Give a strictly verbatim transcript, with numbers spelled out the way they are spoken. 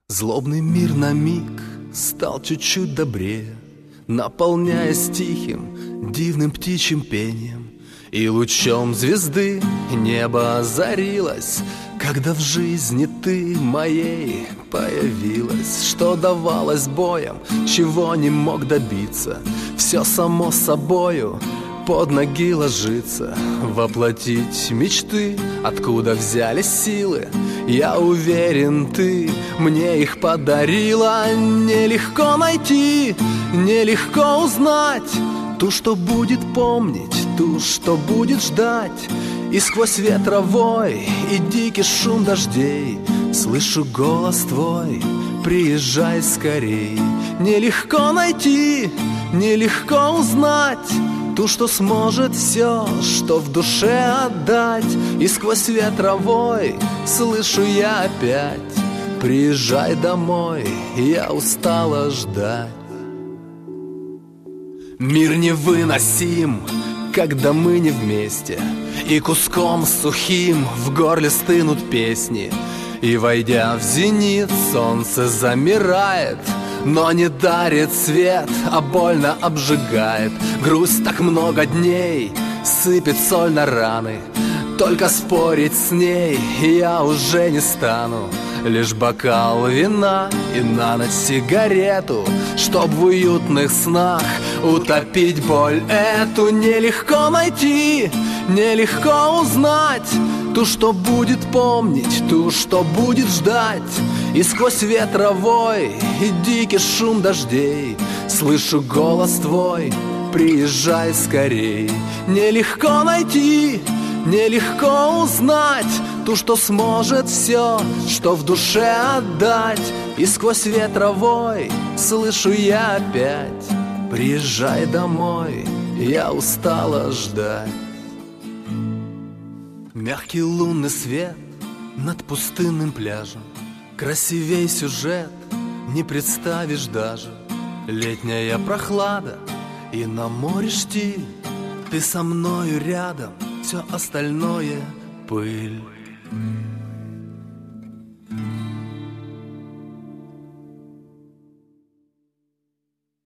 Злобный мир на миг стал чуть-чуть добрее, наполняясь тихим, дивным птичьим пением. И лучом звезды небо озарилось, когда в жизни ты моей появилась. Что давалось боем, чего не мог добиться, все само собою под ноги ложится. Воплотить мечты, откуда взялись силы, я уверен, ты мне их подарила. Нелегко найти, нелегко узнать ту, что будет помнить, ту, что будет ждать. И сквозь ветровой и дикий шум дождей слышу голос твой: приезжай скорей. Нелегко найти, нелегко узнать ту, что сможет все, что в душе отдать. И сквозь ветровой слышу я опять: приезжай домой, я устала ждать. Мир невыносим, когда мы не вместе, и куском сухим в горле стынут песни. И войдя в зенит, солнце замирает, но не дарит свет, а больно обжигает. Грусть так много дней сыпет соль на раны, только спорить с ней я уже не стану. Лишь бокал вина и на ночь сигарету, чтоб в уютных снах утопить боль эту. Нелегко найти, нелегко узнать ту, что будет помнить, ту, что будет ждать. И сквозь ветровой и дикий шум дождей слышу голос твой: приезжай скорей. Нелегко найти, нелегко узнать ту, что сможет все, что в душе отдать. И сквозь ветровой слышу я опять: приезжай домой, я устала ждать. Мягкий лунный свет над пустынным пляжем, красивей сюжет не представишь даже. Летняя прохлада и на море штиль, ты со мною рядом, все остальное пыль.